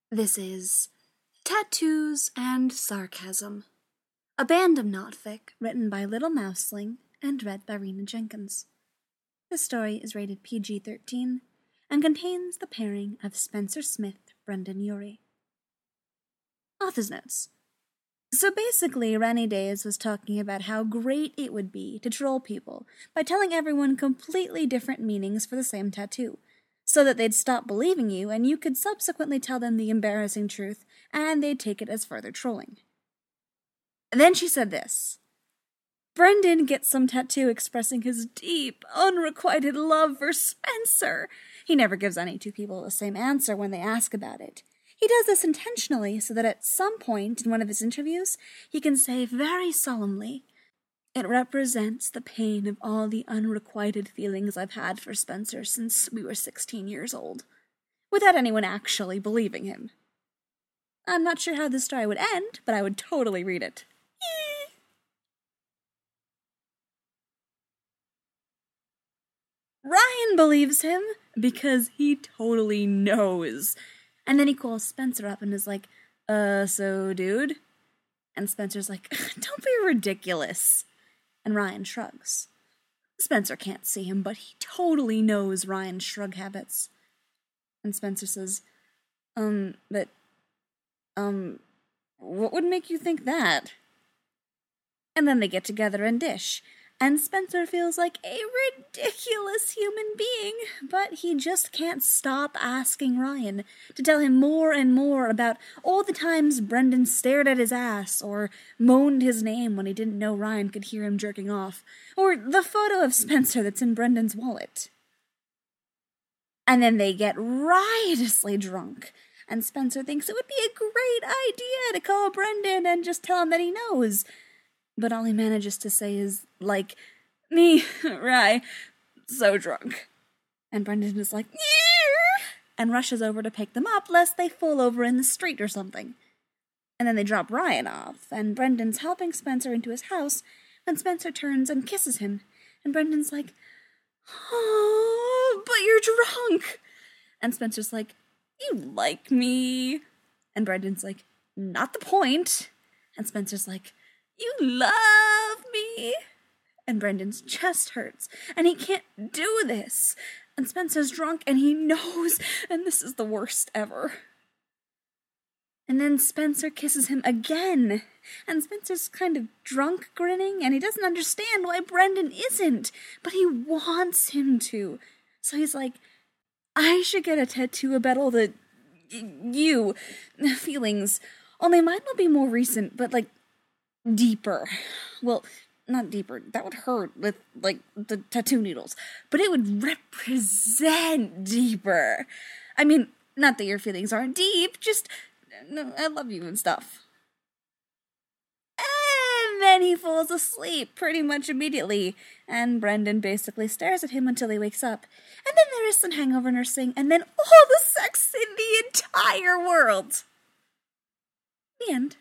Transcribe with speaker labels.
Speaker 1: This is Tattoos and Sarcasm, a band of Notfic written by Little Mouseling and read by Rena Jenkins. This story is rated PG-13 and contains the pairing of Spencer Smith, Brendan Urie. Author's notes. So basically, Rennie Days was talking about how great it would be to troll people by telling everyone completely different meanings for the same tattoo, so that they'd stop believing you and you could subsequently tell them the embarrassing truth and they'd take it as further trolling. Then she said this. Brendan gets some tattoo expressing his deep, unrequited love for Spencer. He never gives any two people the same answer when they ask about it. He does this intentionally so that at some point in one of his interviews, he can say very solemnly, "It represents the pain of all the unrequited feelings I've had for Spencer since we were 16 years old," without anyone actually believing him. I'm not sure how this story would end, but I would totally read it. Ryan believes him because he totally knows. And then he calls Spencer up and is like, so dude? And Spencer's like, don't be ridiculous. And Ryan shrugs. Spencer can't see him, but he totally knows Ryan's shrug habits. And Spencer says, what would make you think that? And then they get together and dish. And Spencer feels like a ridiculous human being, but he just can't stop asking Ryan to tell him more and more about all the times Brendan stared at his ass, or moaned his name when he didn't know Ryan could hear him jerking off, or the photo of Spencer that's in Brendan's wallet. And then they get riotously drunk, and Spencer thinks it would be a great idea to call Brendan and just tell him that he knows. But all he manages to say is, like, me, Rye, so drunk. And Brendan is like, "Eeeh," and rushes over to pick them up, lest they fall over in the street or something. And then they drop Ryan off, and Brendan's helping Spencer into his house, when Spencer turns and kisses him. And Brendan's like, "Oh, but you're drunk." And Spencer's like, "You like me." And Brendan's like, "Not the point." And Spencer's like, "You love me." And Brendan's chest hurts, and he can't do this. And Spencer's drunk, and he knows, and this is the worst ever. And then Spencer kisses him again, and Spencer's kind of drunk grinning, and he doesn't understand why Brendan isn't, but he wants him to. So he's like, "I should get a tattoo about all the feelings, only mine will be more recent, but like, deeper. Well, not deeper. That would hurt with, like, the tattoo needles. But it would represent deeper. I mean, not that your feelings aren't deep, just, no, I love you and stuff." And then he falls asleep pretty much immediately. And Brendan basically stares at him until he wakes up. And then there is some hangover nursing, and then all the sex in the entire world. The end.